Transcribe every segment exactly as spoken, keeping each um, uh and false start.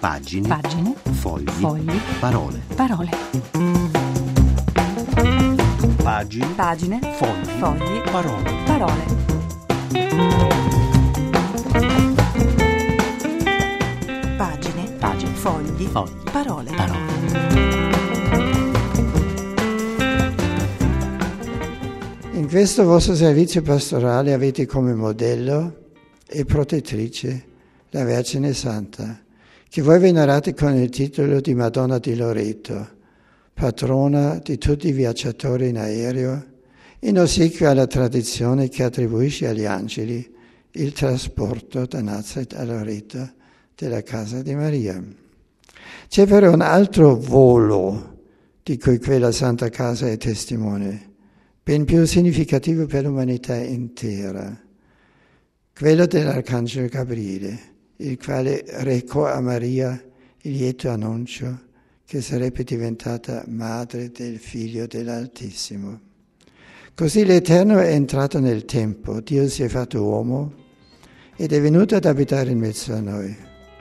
Pagine. Pagine. Fogli. Fogli. Parole. Parole. Pagine. Pagine. Fogli. Fogli. Parole. Parole. Pagine. Pagine. Fogli. Fogli. Parole. Parole. In questo vostro servizio pastorale avete come modello e protettrice la Vergine Santa, che voi venerate con il titolo di Madonna di Loreto, patrona di tutti i viaggiatori in aereo, in ossequio alla tradizione che attribuisce agli angeli il trasporto da Nazareth a Loreto della casa di Maria. C'è però un altro volo di cui quella Santa Casa è testimone, ben più significativo per l'umanità intera, quello dell'Arcangelo Gabriele, il quale recò a Maria il lieto annuncio che sarebbe diventata madre del Figlio dell'Altissimo. Così l'Eterno è entrato nel tempo, Dio si è fatto uomo ed è venuto ad abitare in mezzo a noi.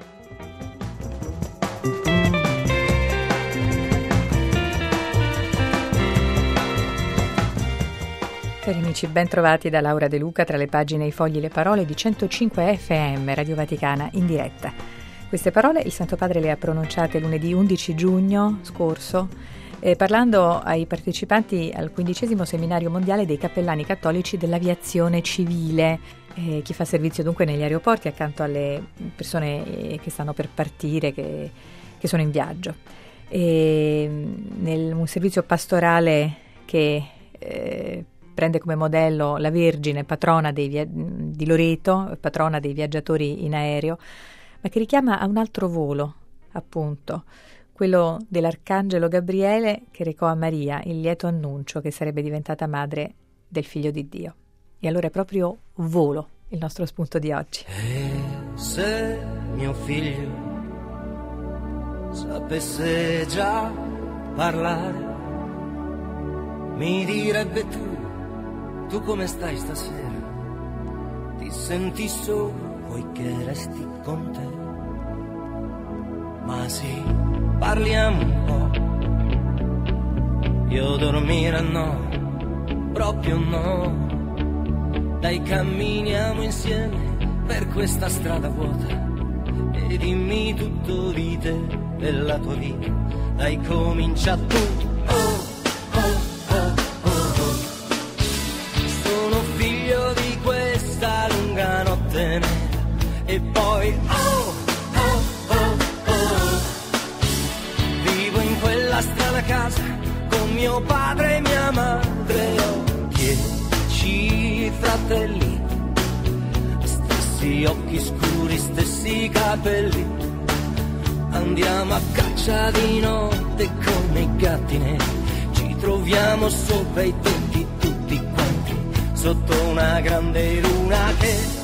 Cari amici, ben trovati da Laura De Luca tra le pagine, i fogli, le parole di centocinque F M, Radio Vaticana, in diretta. Queste parole il Santo Padre le ha pronunciate lunedì undici giugno scorso, eh, parlando ai partecipanti al quindicesimo seminario mondiale dei cappellani cattolici dell'aviazione civile, eh, chi fa servizio dunque negli aeroporti accanto alle persone eh, che stanno per partire, che, che sono in viaggio. E, nel un servizio pastorale che eh, prende come modello la Vergine, patrona dei via- di Loreto, patrona dei viaggiatori in aereo, ma che richiama a un altro volo, appunto, quello dell'Arcangelo Gabriele che recò a Maria il lieto annuncio che sarebbe diventata madre del Figlio di Dio. E allora è proprio volo il nostro spunto di oggi. E se mio figlio sapesse già parlare, mi direbbe tu, tu come stai stasera? Ti senti solo, vuoi che resti con te? Ma sì, parliamo un po'. Io dormire no, proprio no. Dai, camminiamo insieme per questa strada vuota e dimmi tutto di te e la tua vita. Dai, comincia tu. Oh. E poi oh, oh, oh, oh, vivo in quella strana casa con mio padre e mia madre. Ho dieci fratelli, stessi occhi scuri, stessi capelli. Andiamo a caccia di notte come i gatti neri. Ci troviamo sopra i tetti tutti quanti, sotto una grande luna che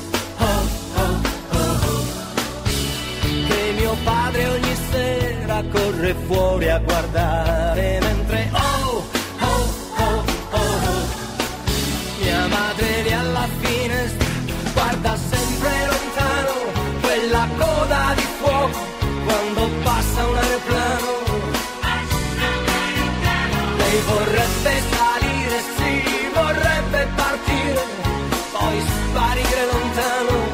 mio padre ogni sera corre fuori a guardare mentre oh, oh, oh, oh, mia madre lì alla finestra guarda sempre lontano quella coda di fuoco quando passa un aeroplano. Lei vorrebbe salire, sì, vorrebbe partire, poi sparire lontano.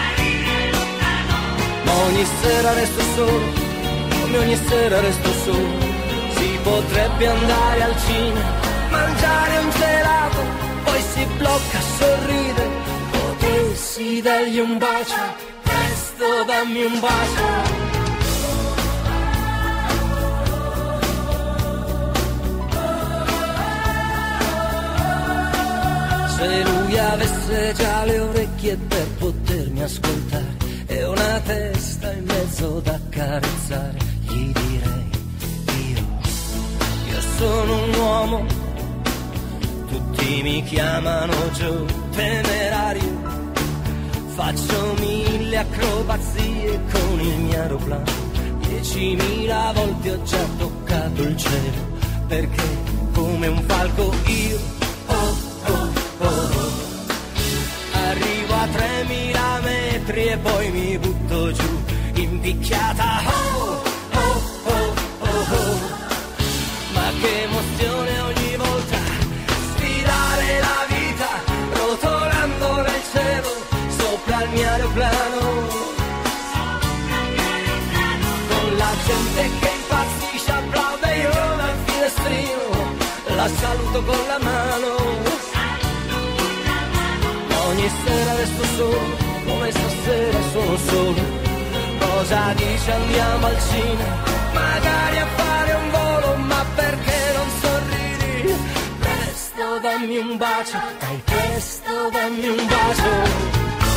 Ogni sera resto solo, come ogni sera resto solo. Si potrebbe andare al cinema, mangiare un gelato, poi si blocca, sorride. Potessi dargli un bacio, presto dammi un bacio. Se lui avesse già le orecchie per potermi ascoltare e una testa in mezzo da accarezzare, gli direi io, io sono un uomo, tutti mi chiamano Gio temerario, faccio mille acrobazie con il mio aeroplano, diecimila volte ho già toccato il cielo, perché come un falco io oh, oh, oh, oh, arrivo a tremila metri e poi mi butto giù in picchiata, oh, oh, oh, oh, oh. Ma che emozione ogni volta sfidare la vita, rotolando nel cielo sopra il mio aeroplano, con la gente che impazzisce, applaude, io dal finestrino la saluto con la mano. Ogni sera resto solo, come stasera sono solo. Cosa dice andiamo al cinema, magari a fare un volo, ma perché non sorridi? Presto dammi un bacio, dai presto dammi un bacio.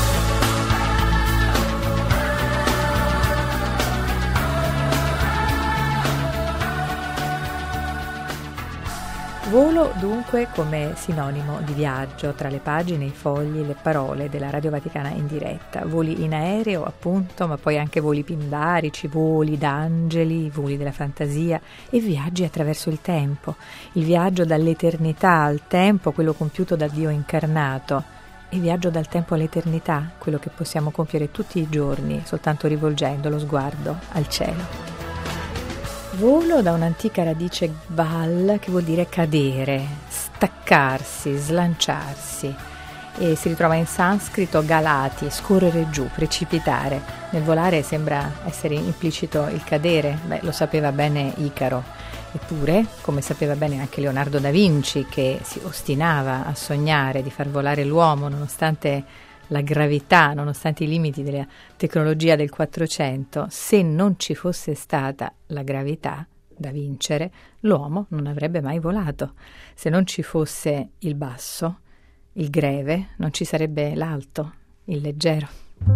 Volo dunque come sinonimo di viaggio tra le pagine, i fogli, le parole della Radio Vaticana in diretta. Voli in aereo appunto, ma poi anche voli pindarici, voli d'angeli, voli della fantasia e viaggi attraverso il tempo. Il viaggio dall'eternità al tempo, quello compiuto da Dio incarnato. E viaggio dal tempo all'eternità, quello che possiamo compiere tutti i giorni soltanto rivolgendo lo sguardo al cielo. Volo da un'antica radice val che vuol dire cadere, staccarsi, slanciarsi e si ritrova in sanscrito galati, scorrere giù, precipitare. Nel volare sembra essere implicito il cadere, beh, lo sapeva bene Icaro. Eppure, come sapeva bene anche Leonardo da Vinci, che si ostinava a sognare di far volare l'uomo nonostante la gravità, nonostante i limiti della tecnologia del Quattrocento, se non ci fosse stata la gravità da vincere, l'uomo non avrebbe mai volato. Se non ci fosse il basso, il greve, non ci sarebbe l'alto, il leggero.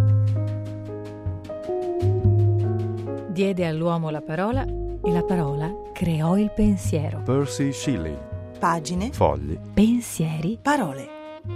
Diede all'uomo la parola e la parola creò il pensiero. Percy Shelley. Pagine, Fogli. Pensieri, parole.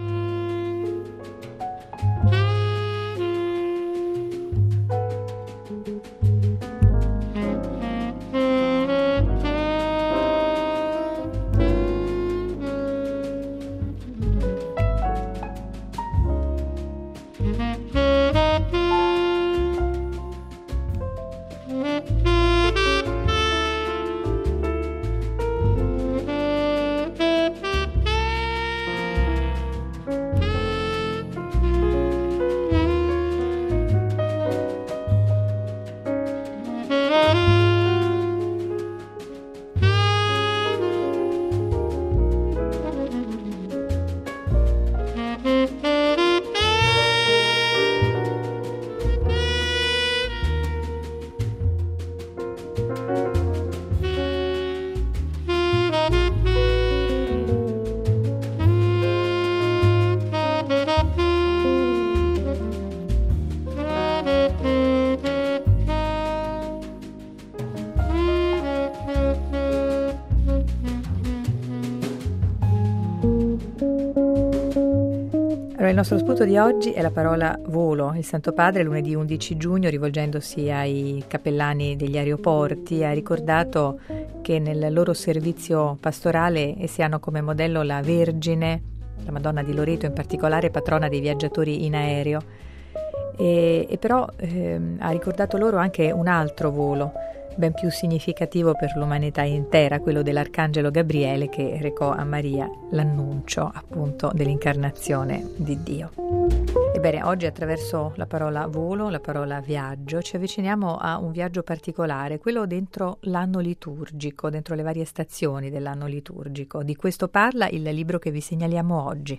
Il nostro spunto di oggi è la parola volo. Il Santo Padre lunedì undici giugno, rivolgendosi ai cappellani degli aeroporti, ha ricordato che nel loro servizio pastorale essi hanno come modello la Vergine, la Madonna di Loreto in particolare, patrona dei viaggiatori in aereo, e, e però eh, ha ricordato loro anche un altro volo ben più significativo per l'umanità intera, quello dell'Arcangelo Gabriele che recò a Maria l'annuncio appunto dell'incarnazione di Dio. Ebbene, oggi attraverso la parola volo, la parola viaggio, ci avviciniamo a un viaggio particolare, quello dentro l'anno liturgico, dentro le varie stazioni dell'anno liturgico. Di questo parla il libro che vi segnaliamo oggi.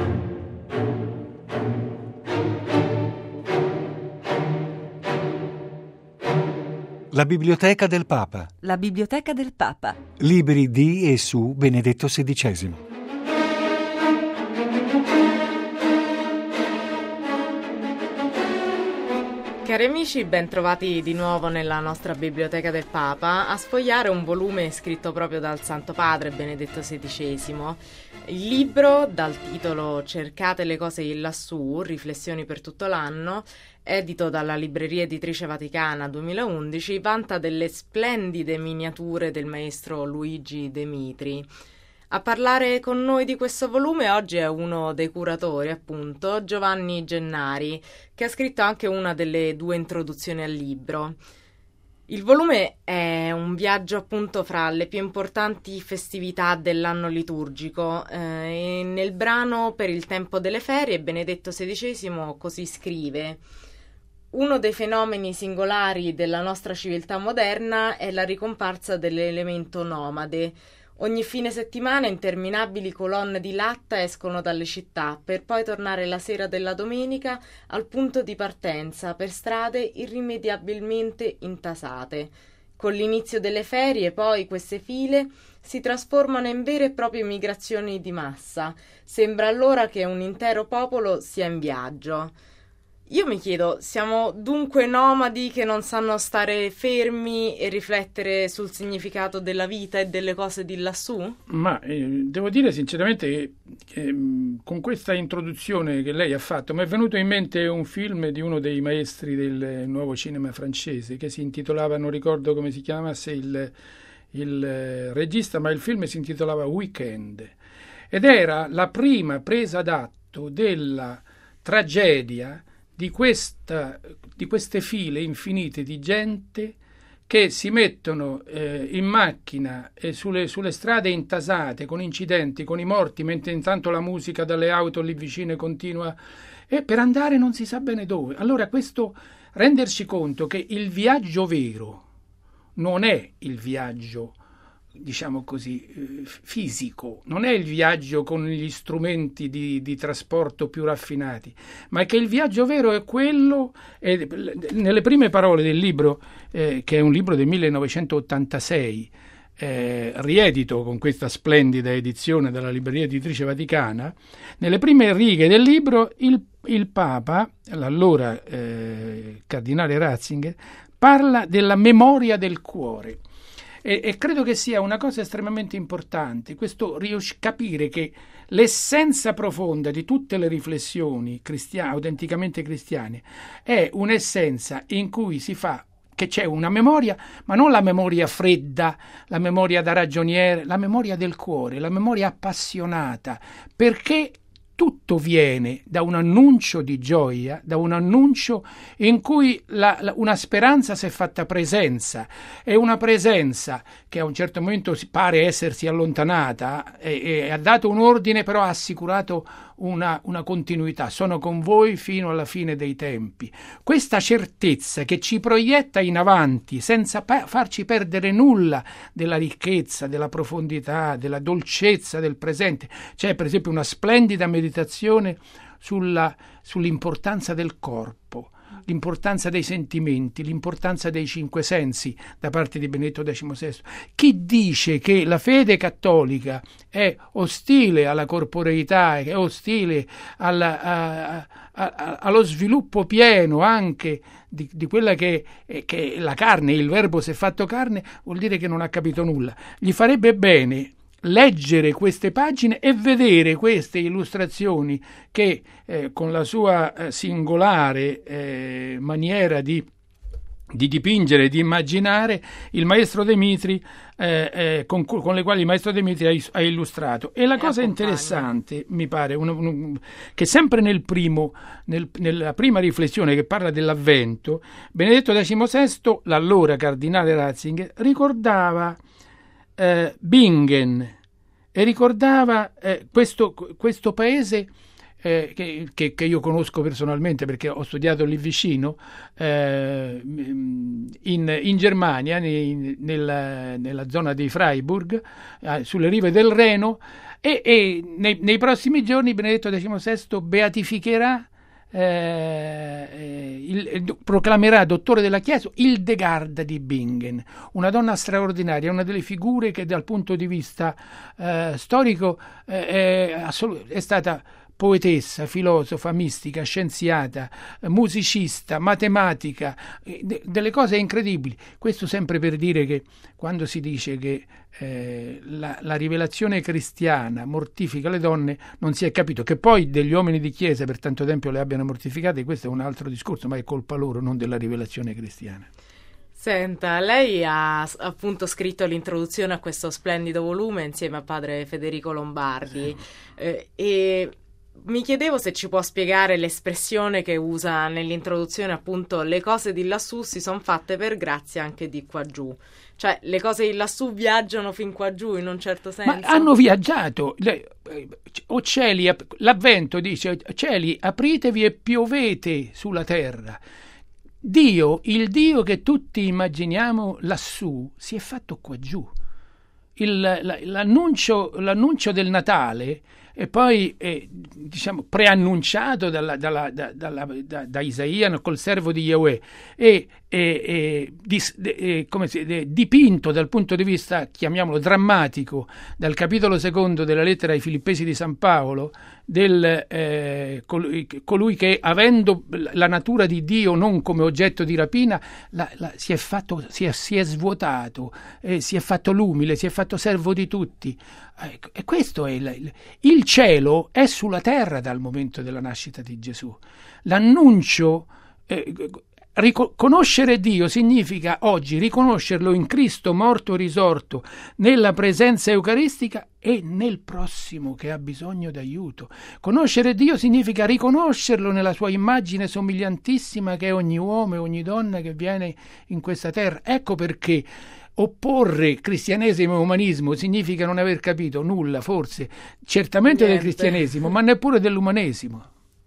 La Biblioteca del Papa. La Biblioteca del Papa. Libri di e su Benedetto sedicesimo. Cari amici, ben trovati di nuovo nella nostra Biblioteca del Papa a sfogliare un volume scritto proprio dal Santo Padre Benedetto sedicesimo. Il libro, dal titolo Cercate le cose in lassù, riflessioni per tutto l'anno, edito dalla Libreria Editrice Vaticana duemilaundici, vanta delle splendide miniature del maestro Luigi De Mitri. A parlare con noi di questo volume oggi è uno dei curatori, appunto, Giovanni Gennari, che ha scritto anche una delle due introduzioni al libro. Il volume è un viaggio appunto fra le più importanti festività dell'anno liturgico eh, e nel brano Per il tempo delle ferie Benedetto sedicesimo così scrive: uno dei fenomeni singolari della nostra civiltà moderna è la ricomparsa dell'elemento nomade. Ogni fine settimana interminabili colonne di latta escono dalle città per poi tornare la sera della domenica al punto di partenza per strade irrimediabilmente intasate. Con l'inizio delle ferie poi queste file si trasformano in vere e proprie migrazioni di massa. Sembra allora che un intero popolo sia in viaggio. Io mi chiedo, siamo dunque nomadi che non sanno stare fermi e riflettere sul significato della vita e delle cose di lassù? Ma eh, devo dire sinceramente che eh, con questa introduzione che lei ha fatto mi è venuto in mente un film di uno dei maestri del nuovo cinema francese che si intitolava, non ricordo come si chiamasse il, il eh, regista, ma il film si intitolava Weekend ed era la prima presa d'atto della tragedia Di, questa, di queste file infinite di gente che si mettono eh, in macchina e sulle, sulle strade intasate, con incidenti, con i morti, mentre intanto la musica dalle auto lì vicine continua, e per andare non si sa bene dove. Allora questo renderci conto che il viaggio vero non è il viaggio, diciamo così, eh, fisico, non è il viaggio con gli strumenti di, di trasporto più raffinati, ma che il viaggio vero è quello, eh, nelle prime parole del libro, eh, che è un libro del millenovecentottantasei, eh, riedito con questa splendida edizione della Libreria Editrice Vaticana, nelle prime righe del libro il, il Papa, l'allora eh, cardinale Ratzinger, parla della memoria del cuore. E, e credo che sia una cosa estremamente importante questo rius- capire che l'essenza profonda di tutte le riflessioni cristiane, autenticamente cristiane, è un'essenza in cui si fa che c'è una memoria, ma non la memoria fredda, la memoria da ragioniere, la memoria del cuore, la memoria appassionata, perché tutto viene da un annuncio di gioia, da un annuncio in cui la, la, una speranza si è fatta presenza, e una presenza che a un certo momento pare essersi allontanata e, e ha dato un ordine, però ha assicurato una, una continuità. Sono con voi fino alla fine dei tempi. Questa certezza che ci proietta in avanti senza pa- farci perdere nulla della ricchezza, della profondità, della dolcezza del presente. C'è per esempio una splendida meditazione sulla, sull'importanza del corpo, l'importanza dei sentimenti, l'importanza dei cinque sensi da parte di Benedetto diciannovesimo. Chi dice che la fede cattolica è ostile alla corporeità, è ostile alla, a, a, a, allo sviluppo pieno anche di, di quella che, che è la carne, il verbo si è fatto carne, vuol dire che non ha capito nulla. Gli farebbe bene leggere queste pagine e vedere queste illustrazioni che eh, con la sua eh, singolare eh, maniera di, di dipingere, di immaginare, il maestro De Mitri eh, eh, con, con le quali il maestro De Mitri ha, ha illustrato. E la e cosa accompagna. interessante, mi pare, un, un, che sempre nel primo, nel, nella prima riflessione che parla dell'Avvento, Benedetto diciannovesimo, l'allora cardinale Ratzinger, ricordava Uh, Bingen e ricordava uh, questo, questo paese uh, che, che, che io conosco personalmente perché ho studiato lì vicino, uh, in, in Germania, in, nella, nella zona di Freiburg, uh, sulle rive del Reno, e, e nei, nei prossimi giorni Benedetto diciannovesimo beatificherà, Eh, il, il, proclamerà dottore della Chiesa Hildegarda di Bingen, una donna straordinaria, una delle figure che dal punto di vista eh, storico eh, è, assolut- è stata poetessa, filosofa, mistica, scienziata, musicista, matematica, de- delle cose incredibili. Questo sempre per dire che quando si dice che eh, la, la rivelazione cristiana mortifica le donne, non si è capito. Che poi degli uomini di chiesa per tanto tempo le abbiano mortificate, questo è un altro discorso, ma è colpa loro, non della rivelazione cristiana. Senta, lei ha appunto scritto l'introduzione a questo splendido volume insieme a padre Federico Lombardi, eh, e mi chiedevo se ci può spiegare l'espressione che usa nell'introduzione, appunto, le cose di lassù si sono fatte per grazia anche di qua giù. Cioè, le cose di lassù viaggiano fin qua giù in un certo senso? Ma hanno viaggiato. O cieli, l'avvento dice, cieli apritevi e piovete sulla terra. Dio, il Dio che tutti immaginiamo lassù, si è fatto qua giù. Il, l'annuncio, l'annuncio del Natale e poi eh, diciamo preannunciato dalla, dalla, da, dalla, da, da Isaia col servo di Yahweh e, e, e, dis, e come si, de, dipinto dal punto di vista, chiamiamolo, drammatico, dal capitolo secondo della lettera ai Filippesi di San Paolo, del eh, colui, colui che, avendo la natura di Dio non come oggetto di rapina, la, la, si è fatto, si è, si è svuotato, eh, si è fatto l'umile, si è fatto servo di tutti. Ecco, e questo è il, il cielo è sulla terra dal momento della nascita di Gesù. L'annuncio, eh, riconoscere Dio significa oggi riconoscerlo in Cristo morto risorto, nella presenza eucaristica e nel prossimo che ha bisogno d'aiuto. Conoscere Dio significa riconoscerlo nella sua immagine somigliantissima che è ogni uomo e ogni donna che viene in questa terra. Ecco perché opporre cristianesimo e umanismo significa non aver capito nulla, forse, certamente Niente. del cristianesimo, ma neppure dell'umanesimo.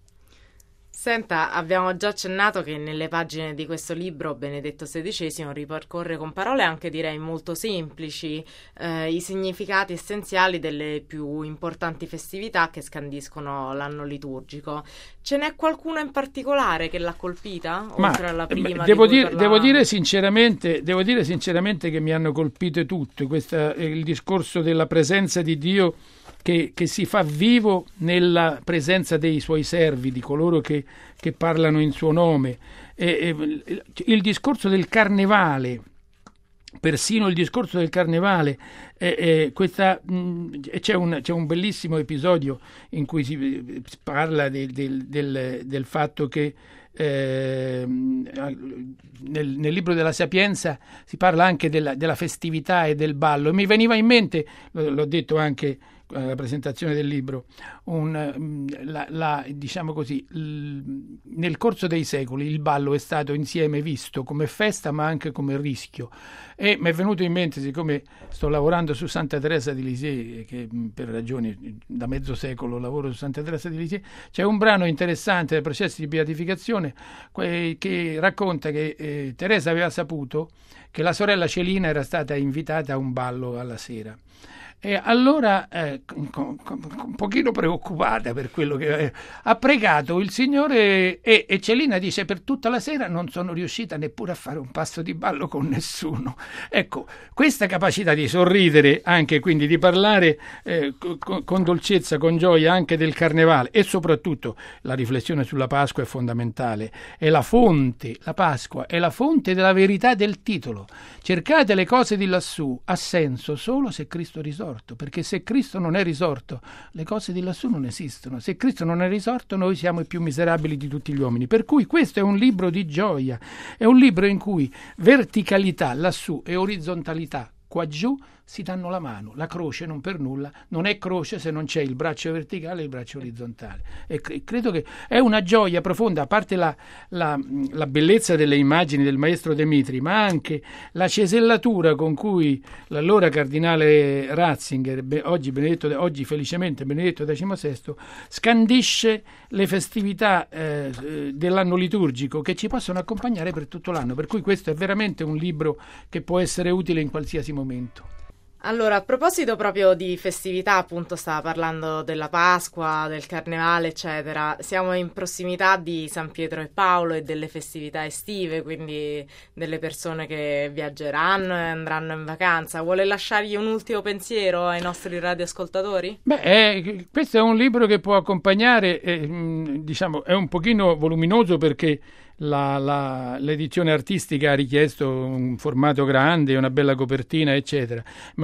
Senta, abbiamo già accennato che nelle pagine di questo libro Benedetto sedicesimo ripercorre con parole anche direi molto semplici eh, i significati essenziali delle più importanti festività che scandiscono l'anno liturgico. Ce n'è qualcuna in particolare che l'ha colpita? Ma, oltre alla prima? Devo, di dire, devo, dire sinceramente, devo dire sinceramente che mi hanno colpito tutte. Questa, il discorso della presenza di Dio Che, che si fa vivo nella presenza dei suoi servi, di coloro che, che parlano in suo nome. E, e, il discorso del carnevale, persino il discorso del carnevale, eh, eh, questa, mh, c'è, un, c'è un bellissimo episodio in cui si parla del, del, del, del fatto che Eh, nel, nel libro della Sapienza si parla anche della, della festività e del ballo, e mi veniva in mente, l'ho detto anche alla presentazione del libro, un, la, la, diciamo così, l, nel corso dei secoli il ballo è stato insieme visto come festa ma anche come rischio, e mi è venuto in mente, siccome sto lavorando su Santa Teresa di Lisieux, che per ragioni da mezzo secolo lavoro su Santa Teresa di Lisieux, c'è un brano interessante del processo di beatificazione che racconta che eh, Teresa aveva saputo che la sorella Celina era stata invitata a un ballo alla sera. E allora, eh, un pochino preoccupata per quello che eh, ha pregato il Signore, e, e Celina dice: per tutta la sera non sono riuscita neppure a fare un passo di ballo con nessuno. Ecco, questa capacità di sorridere, anche quindi di parlare eh, con, con dolcezza, con gioia anche del carnevale, e soprattutto la riflessione sulla Pasqua è fondamentale. È la fonte, la Pasqua è la fonte della verità del titolo. Cercate le cose di lassù, ha senso solo se Cristo risorto. Perché se Cristo non è risorto, le cose di lassù non esistono. Se Cristo non è risorto, noi siamo i più miserabili di tutti gli uomini. Per cui questo è un libro di gioia, è un libro in cui verticalità lassù e orizzontalità qua giù si danno la mano. La croce, non per nulla, non è croce se non c'è il braccio verticale e il braccio orizzontale. E credo che è una gioia profonda, a parte la, la, la bellezza delle immagini del maestro De Mitri, ma anche la cesellatura con cui l'allora cardinale Ratzinger, oggi, Benedetto, oggi felicemente Benedetto diciassette, scandisce le festività eh, dell'anno liturgico che ci possono accompagnare per tutto l'anno. Per cui questo è veramente un libro che può essere utile in qualsiasi momento. Allora, a proposito proprio di festività, appunto stava parlando della Pasqua, del Carnevale, eccetera. Siamo in prossimità di San Pietro e Paolo e delle festività estive, quindi delle persone che viaggeranno e andranno in vacanza. Vuole lasciargli un ultimo pensiero ai nostri radioascoltatori? Beh, eh, questo è un libro che può accompagnare, eh, diciamo, è un pochino voluminoso perché La, la, l'edizione artistica ha richiesto un formato grande, una bella copertina, eccetera, ma è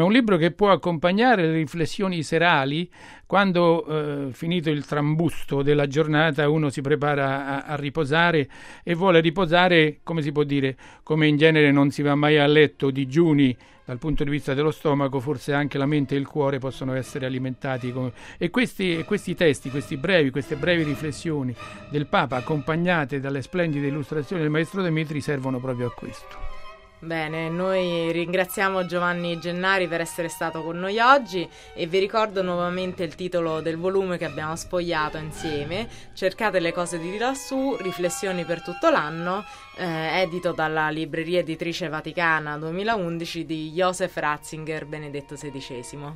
un libro che può accompagnare le riflessioni serali quando, eh, finito il trambusto della giornata, uno si prepara a, a riposare e vuole riposare, come si può dire, come in genere non si va mai a letto digiuni dal punto di vista dello stomaco, forse anche la mente e il cuore possono essere alimentati. Come... E questi, questi testi, questi brevi, queste brevi riflessioni del Papa, accompagnate dalle splendide illustrazioni del Maestro De Mitri, servono proprio a questo. Bene, noi ringraziamo Giovanni Gennari per essere stato con noi oggi e vi ricordo nuovamente il titolo del volume che abbiamo sfogliato insieme. Cercate le cose di lassù, riflessioni per tutto l'anno, eh, edito dalla Libreria Editrice Vaticana duemilaundici di Joseph Ratzinger, Benedetto sedicesimo.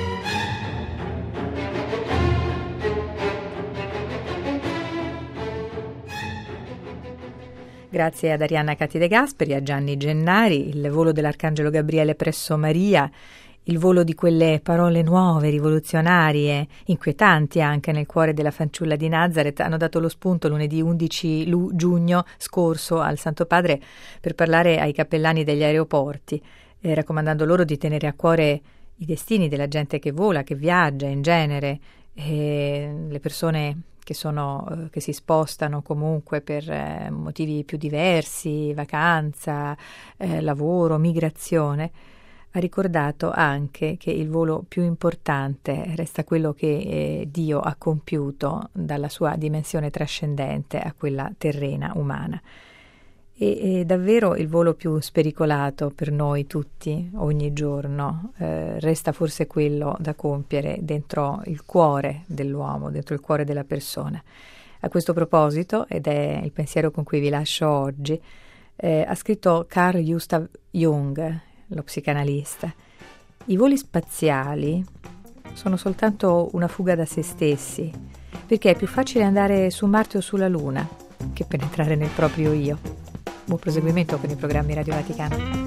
Grazie ad Arianna Cati De Gasperi, a Gianni Gennari, il volo dell'Arcangelo Gabriele presso Maria, il volo di quelle parole nuove, rivoluzionarie, inquietanti anche nel cuore della fanciulla di Nazareth, hanno dato lo spunto lunedì undici giugno scorso al Santo Padre per parlare ai cappellani degli aeroporti, eh, raccomandando loro di tenere a cuore i destini della gente che vola, che viaggia in genere, e le persone che sono che si spostano comunque per eh, motivi più diversi, vacanza, eh, lavoro, migrazione. Ha ricordato anche che il volo più importante resta quello che eh, Dio ha compiuto dalla sua dimensione trascendente a quella terrena umana. E, e davvero il volo più spericolato per noi tutti ogni giorno eh, resta forse quello da compiere dentro il cuore dell'uomo, dentro il cuore della persona. A questo proposito, ed è il pensiero con cui vi lascio oggi, eh, ha scritto Carl Gustav Jung, lo psicanalista: i voli spaziali sono soltanto una fuga da se stessi, perché è più facile andare su Marte o sulla Luna che penetrare nel proprio io. Buon proseguimento con i programmi Radio Vaticana.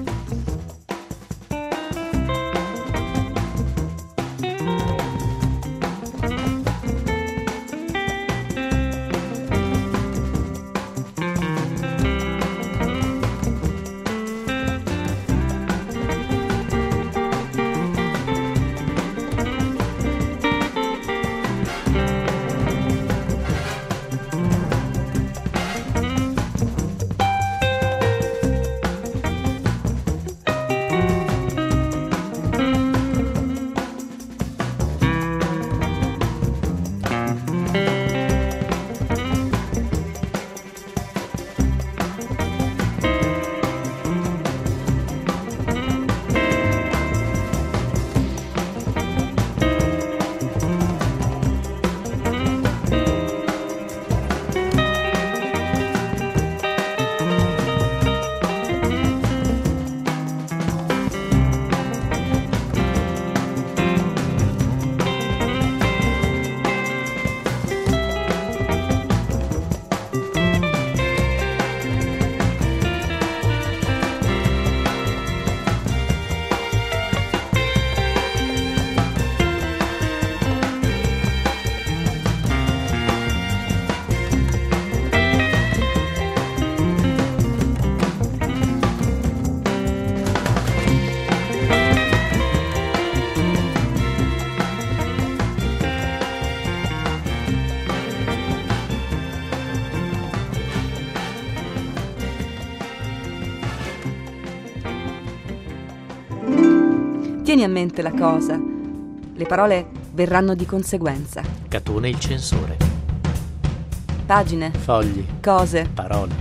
Tieni a mente la cosa. Le parole verranno di conseguenza. Catone il censore. Pagine. Fogli. Cose. Parole.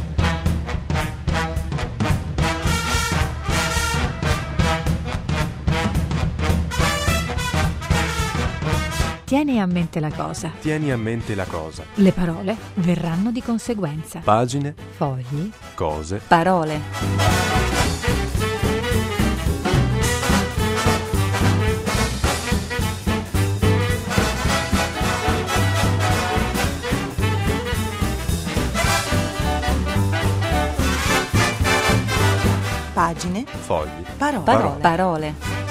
Tieni a mente la cosa. Tieni a mente la cosa. Le parole verranno di conseguenza. Pagine. Fogli. Cose. Parole. Pagine. Fogli. Parole. Parole. Parole.